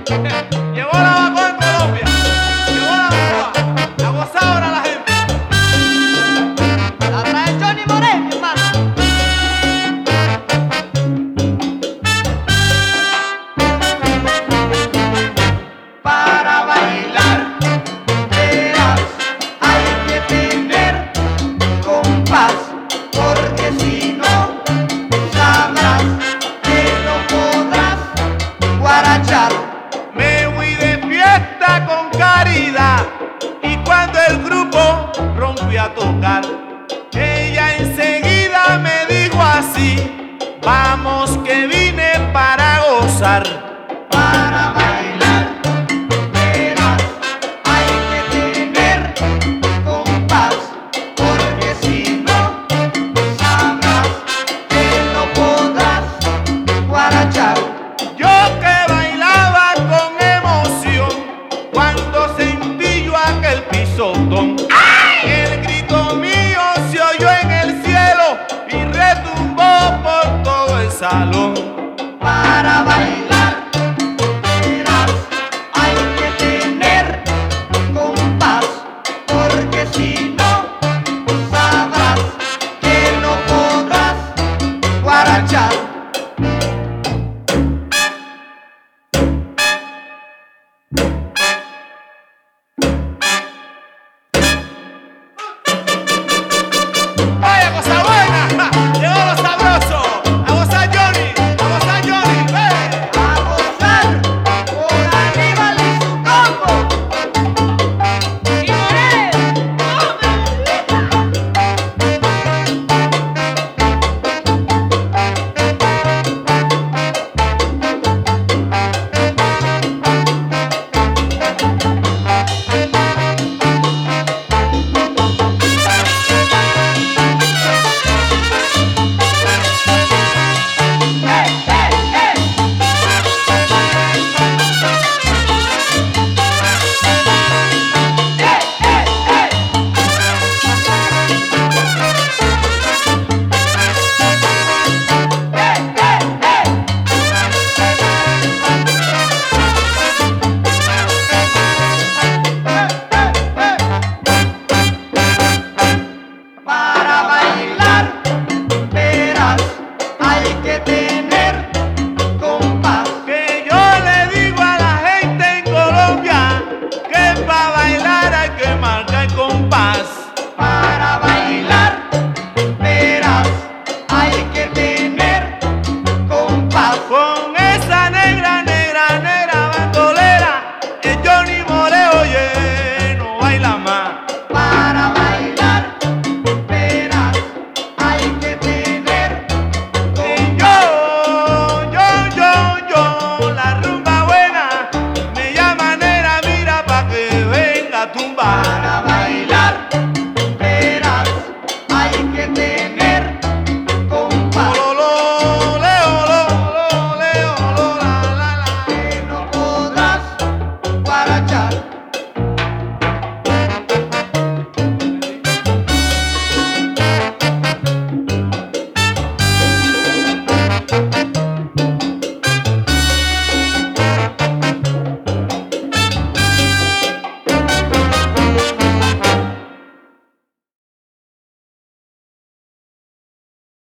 Llegó la vacuna en Colombia. Llegó la vacuna. A gozar ahora la gente. La trae Johnny Moreno, hermano. Para bailar, verás, hay que tener compás, porque si no, sabrás que no podrás guarachar. Me fui de fiesta con Caridad y cuando el grupo rompió a tocar, ella enseguida me dijo así: vamos que vine para gozar.